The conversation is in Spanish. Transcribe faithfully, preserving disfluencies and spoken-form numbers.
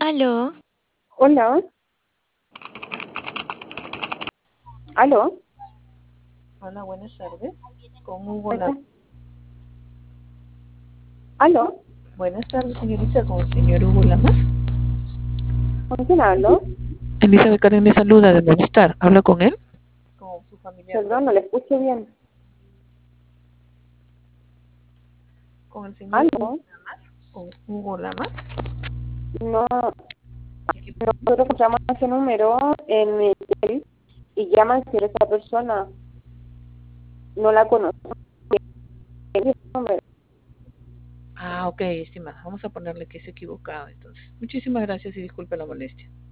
Aló, Hola, aló, Hola, buenas tardes. Con Hugo ¿está? Lam- Aló, Buenas tardes, señorita, con el señor Hugo Lamas. ¿con quién hablo? Elizabeth Karen le saluda de Movistar. ¿Habla con él? Con su familiar. Perdón, no le escucho bien. Con el señor Hugo, Aló, con Hugo Lamas. no, nosotros escuchamos ese número en mi cel y llaman si esa persona no la conoce. ¿Qué número? Ah, ok, estimada. Vamos a ponerle que es equivocado, entonces. Muchísimas gracias y disculpe la molestia.